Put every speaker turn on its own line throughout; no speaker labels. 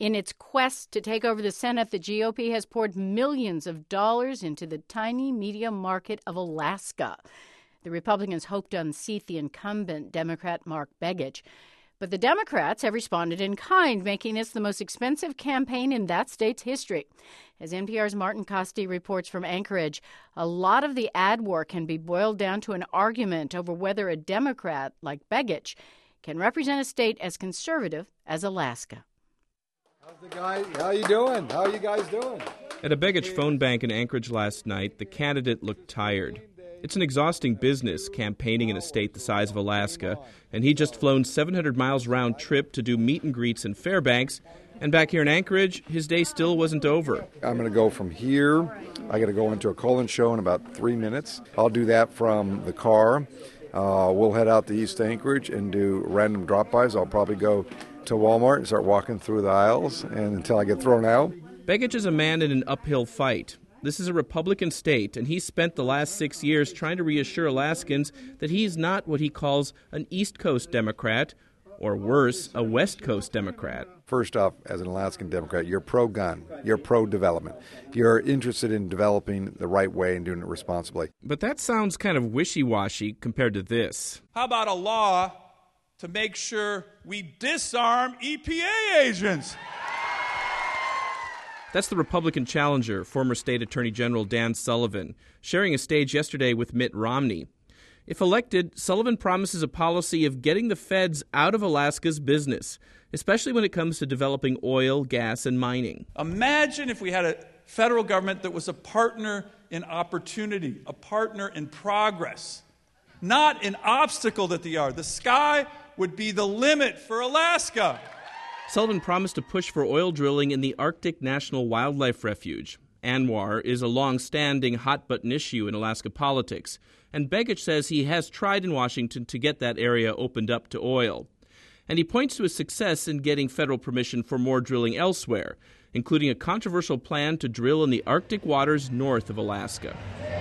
In its quest to take over the Senate, the GOP has poured millions of dollars into the tiny media market of Alaska. The Republicans hope to unseat the incumbent Democrat Mark Begich. But the Democrats have responded in kind, making this the most expensive campaign in that state's history. As NPR's Martin Kaste reports from Anchorage, a lot of the ad war can be boiled down to an argument over whether a Democrat like Begich can represent a state as conservative as Alaska.
How you doing? How are you guys doing?
At a Begich phone bank in Anchorage last night, the candidate looked tired. It's an exhausting business, campaigning in a state the size of Alaska, and he'd just flown 700 miles round trip to do meet and greets in Fairbanks, and back here in Anchorage, his day still wasn't over.
I'm going to go from here. I got to go into a call-in show in about 3 minutes. I'll do that from the car. We'll head out to East Anchorage and do random drop-bys. I'll probably go to Walmart and start walking through the aisles and until I get thrown out.
Begich is a man in an uphill fight. This is a Republican state, and he's spent the last 6 years trying to reassure Alaskans that he's not what he calls an East Coast Democrat, or worse, a West Coast Democrat.
First off, as an Alaskan Democrat, you're pro-gun, you're pro-development. You're interested in developing the right way and doing it responsibly.
But that sounds kind of wishy-washy compared to this.
How about a law to make sure we disarm EPA agents?
That's the Republican challenger, former State Attorney General Dan Sullivan, sharing a stage yesterday with Mitt Romney. If elected, Sullivan promises a policy of getting the feds out of Alaska's business, especially when it comes to developing oil, gas, and mining.
Imagine if we had a federal government that was a partner in opportunity, a partner in progress, not an obstacle that they are. The sky would be the limit for Alaska.
Sullivan promised to push for oil drilling in the Arctic National Wildlife Refuge. ANWR is a long-standing hot-button issue in Alaska politics, and Begich says he has tried in Washington to get that area opened up to oil. And he points to his success in getting federal permission for more drilling elsewhere, including a controversial plan to drill in the Arctic waters north of Alaska.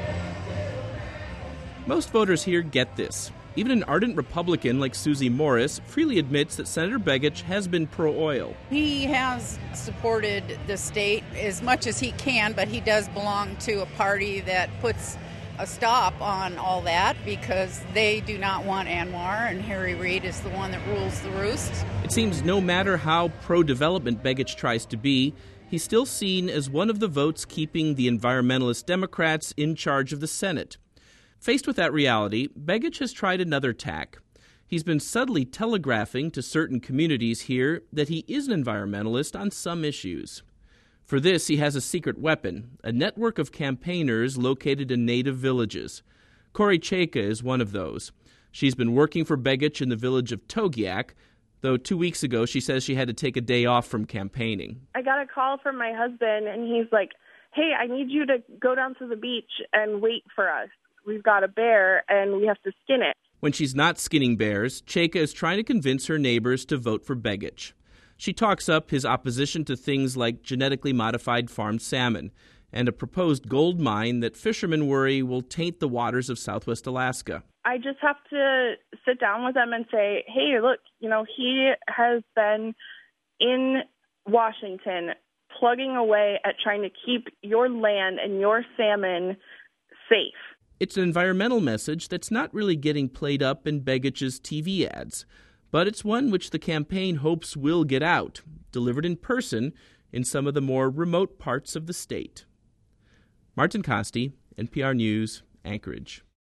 Most voters here get this. Even an ardent Republican like Susie Morris freely admits that Senator Begich has been pro-oil.
He has supported the state as much as he can, but he does belong to a party that puts a stop on all that because they do not want ANWR, and Harry Reid is the one that rules the roost.
It seems no matter how pro-development Begich tries to be, he's still seen as one of the votes keeping the environmentalist Democrats in charge of the Senate. Faced with that reality, Begich has tried another tack. He's been subtly telegraphing to certain communities here that he is an environmentalist on some issues. For this, he has a secret weapon, a network of campaigners located in native villages. Corey Chayka is one of those. She's been working for Begich in the village of Togiak, though 2 weeks ago she says she had to take a day off from campaigning.
I got a call from my husband, and he's like, hey, I need you to go down to the beach and wait for us. We've got a bear, and we have to skin it.
When she's not skinning bears, Chayka is trying to convince her neighbors to vote for Begich. She talks up his opposition to things like genetically modified farmed salmon and a proposed gold mine that fishermen worry will taint the waters of Southwest Alaska.
I just have to sit down with them and say, hey, look, he has been in Washington plugging away at trying to keep your land and your salmon safe.
It's an environmental message that's not really getting played up in Begich's TV ads, but it's one which the campaign hopes will get out, delivered in person in some of the more remote parts of the state. Martin Kaste, NPR News, Anchorage.